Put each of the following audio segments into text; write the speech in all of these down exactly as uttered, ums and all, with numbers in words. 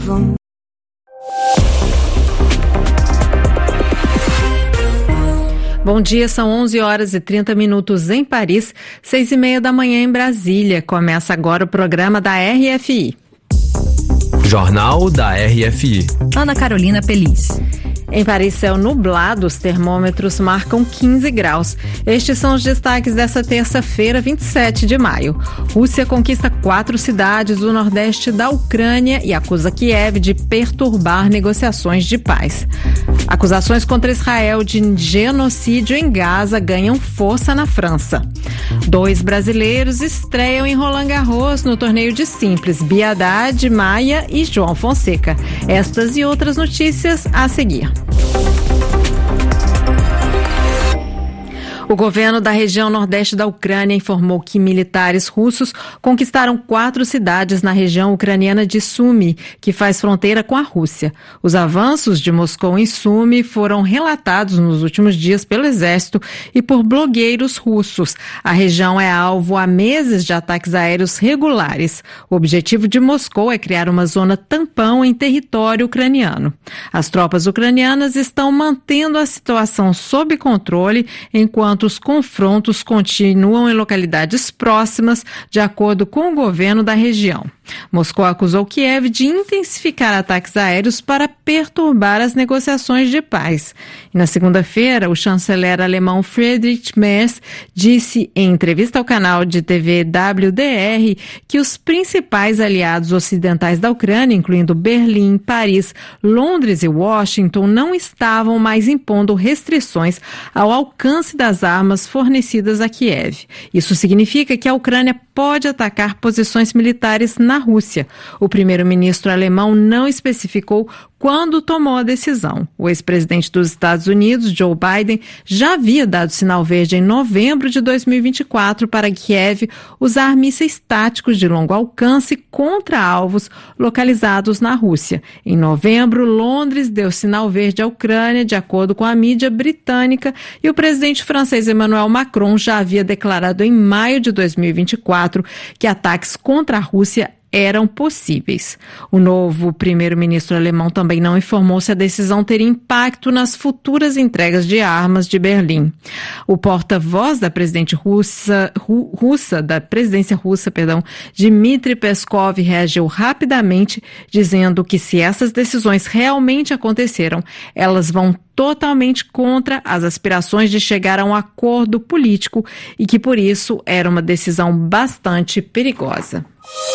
problem. Bom dia, são onze horas e trinta minutos em Paris, seis e meia da manhã em Brasília. Começa agora o programa da R F I. Jornal da R F I. Ana Carolina Peliz. Em Paris, céu nublado, os termômetros marcam quinze graus. Estes são os destaques dessa terça-feira, vinte e sete de maio. Rússia conquista quatro cidades do nordeste da Ucrânia e acusa Kiev de perturbar negociações de paz. Acusações contra Israel de genocídio em Gaza ganham força na França. Dois brasileiros estreiam em Roland Garros no torneio de simples, Bia Haddad, Maia e João Fonseca. Estas e outras notícias a seguir. O governo da região nordeste da Ucrânia informou que militares russos conquistaram quatro cidades na região ucraniana de Sumy, que faz fronteira com a Rússia. Os avanços de Moscou em Sumy foram relatados nos últimos dias pelo exército e por blogueiros russos. A região é alvo há meses de ataques aéreos regulares. O objetivo de Moscou é criar uma zona tampão em território ucraniano. As tropas ucranianas estão mantendo a situação sob controle, enquanto os confrontos continuam em localidades próximas, de acordo com o governo da região. Moscou acusou Kiev de intensificar ataques aéreos para perturbar as negociações de paz. E na segunda-feira, o chanceler alemão Friedrich Merz disse em entrevista ao canal de T V W D R que os principais aliados ocidentais da Ucrânia, incluindo Berlim, Paris, Londres e Washington, não estavam mais impondo restrições ao alcance das armas fornecidas a Kiev. Isso significa que a Ucrânia pode atacar posições militares na Rússia. O primeiro-ministro alemão não especificou quando tomou a decisão. O ex-presidente dos Estados Unidos, Joe Biden, já havia dado sinal verde em novembro de dois mil e vinte e quatro para Kiev usar mísseis táticos de longo alcance contra alvos localizados na Rússia. Em novembro, Londres deu sinal verde à Ucrânia, de acordo com a mídia britânica, e o presidente francês Emmanuel Macron já havia declarado em maio de dois mil e vinte e quatro que ataques contra a Rússia eram possíveis. O novo primeiro-ministro alemão também não informou se a decisão teria impacto nas futuras entregas de armas de Berlim. O porta-voz da presidente russa, ru, russa da presidência russa, perdão, Dmitry Peskov, reagiu rapidamente, dizendo que se essas decisões realmente aconteceram, elas vão totalmente contra as aspirações de chegar a um acordo político e que, por isso, era uma decisão bastante perigosa.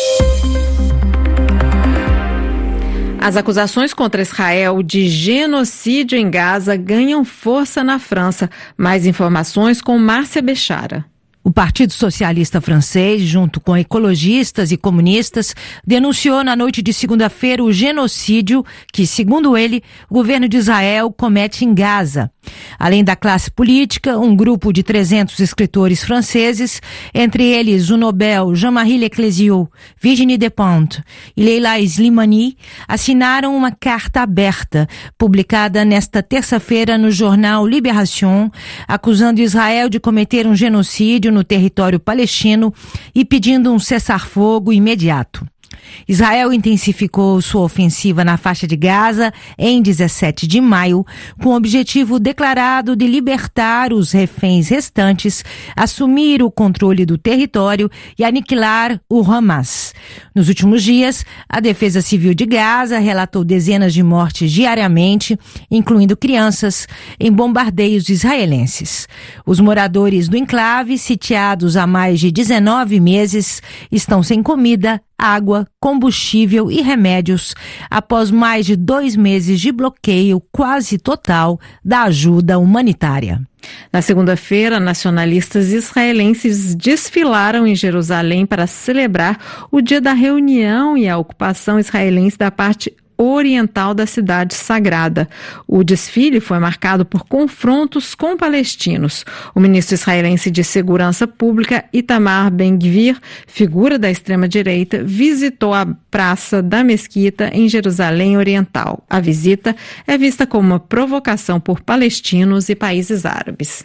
As acusações contra Israel de genocídio em Gaza ganham força na França. Mais informações com Márcia Bechara. O Partido Socialista Francês, junto com ecologistas e comunistas, denunciou na noite de segunda-feira o genocídio que, segundo ele, o governo de Israel comete em Gaza. Além da classe política, um grupo de trezentos escritores franceses, entre eles o Nobel Jean-Marie Leclésio, Virginie Despentes e Leila Slimani, assinaram uma carta aberta, publicada nesta terça-feira no jornal Libération, acusando Israel de cometer um genocídio no território palestino e pedindo um cessar-fogo imediato. Israel intensificou sua ofensiva na faixa de Gaza em dezessete de maio, com o objetivo declarado de libertar os reféns restantes, assumir o controle do território e aniquilar o Hamas. Nos últimos dias, a Defesa Civil de Gaza relatou dezenas de mortes diariamente, incluindo crianças, em bombardeios israelenses. Os moradores do enclave, sitiados há mais de dezenove meses, estão sem comida, água, combustível e remédios após mais de dois meses de bloqueio quase total da ajuda humanitária. Na segunda-feira, nacionalistas israelenses desfilaram em Jerusalém para celebrar o dia da reunião e a ocupação israelense da parte oriental da cidade sagrada. O desfile foi marcado por confrontos com palestinos. O ministro israelense de Segurança Pública, Itamar Ben-Gvir, figura da extrema-direita, visitou a Praça da Mesquita em Jerusalém Oriental. A visita é vista como uma provocação por palestinos e países árabes.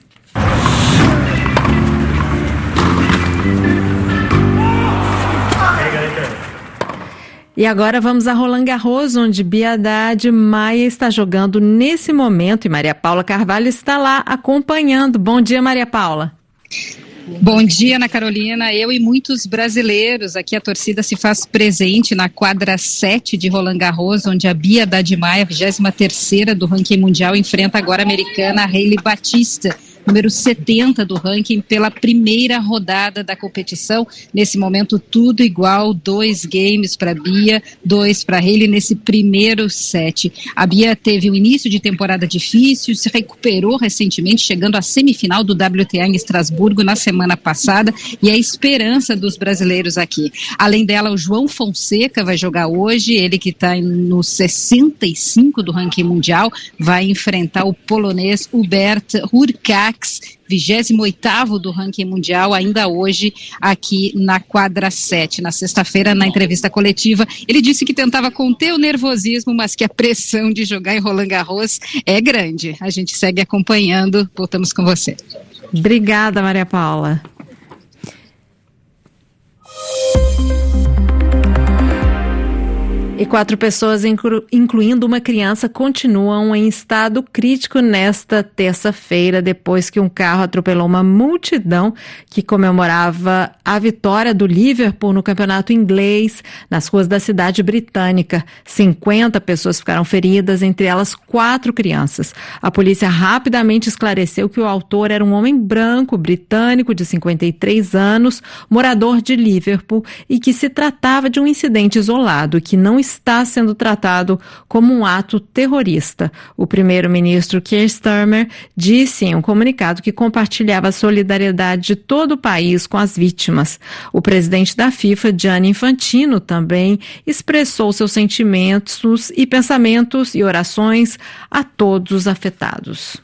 E agora vamos a Roland Garros, onde Bia Haddad Maia está jogando nesse momento e Maria Paula Carvalho está lá acompanhando. Bom dia, Maria Paula. Bom dia, Ana Carolina. Eu e muitos brasileiros, aqui a torcida se faz presente na quadra sete de Roland Garros, onde a Bia Haddad Maia, vigésima terceira do ranking mundial, enfrenta agora a americana Hailey Batista, número setenta do ranking, pela primeira rodada da competição. Nesse momento tudo igual, dois games para Bia, dois para Hailey nesse primeiro set. A Bia teve um início de temporada difícil, se recuperou recentemente, chegando à semifinal do W T A em Estrasburgo na semana passada, e é a esperança dos brasileiros aqui. Além dela, o João Fonseca vai jogar hoje, ele que está no sessenta e cinco do ranking mundial, vai enfrentar o polonês Hubert Hurkacz, vigésimo oitavo do ranking mundial, ainda hoje aqui na quadra sete. Na sexta-feira, na entrevista coletiva, ele disse que tentava conter o nervosismo, mas que a pressão de jogar em Roland Garros é grande. A gente segue acompanhando. Voltamos com você. Obrigada, Maria Paula. E quatro pessoas, inclu- incluindo uma criança, continuam em estado crítico nesta terça-feira, depois que um carro atropelou uma multidão que comemorava a vitória do Liverpool no campeonato inglês nas ruas da cidade britânica. cinquenta pessoas ficaram feridas, entre elas quatro crianças. A polícia rapidamente esclareceu que o autor era um homem branco, britânico, de cinquenta e três anos, morador de Liverpool, e que se tratava de um incidente isolado, que não está sendo tratado como um ato terrorista. O primeiro-ministro Keir Starmer disse em um comunicado que compartilhava a solidariedade de todo o país com as vítimas. O presidente da FIFA, Gianni Infantino, também expressou seus sentimentos e pensamentos e orações a todos os afetados.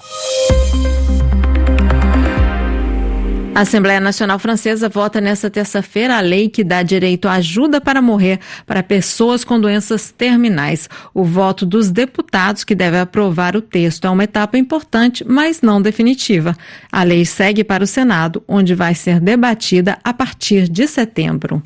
A Assembleia Nacional Francesa vota nesta terça-feira a lei que dá direito à ajuda para morrer para pessoas com doenças terminais. O voto dos deputados que deve aprovar o texto é uma etapa importante, mas não definitiva. A lei segue para o Senado, onde vai ser debatida a partir de setembro.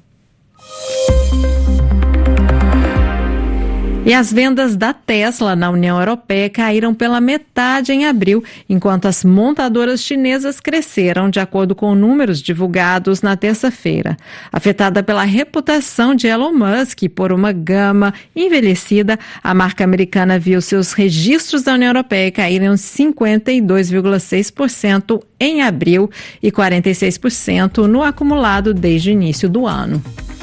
E as vendas da Tesla na União Europeia caíram pela metade em abril, enquanto as montadoras chinesas cresceram, de acordo com números divulgados na terça-feira. Afetada pela reputação de Elon Musk e por uma gama envelhecida, a marca americana viu seus registros da União Europeia caírem cinquenta e dois vírgula seis por cento em abril e quarenta e seis por cento no acumulado desde o início do ano.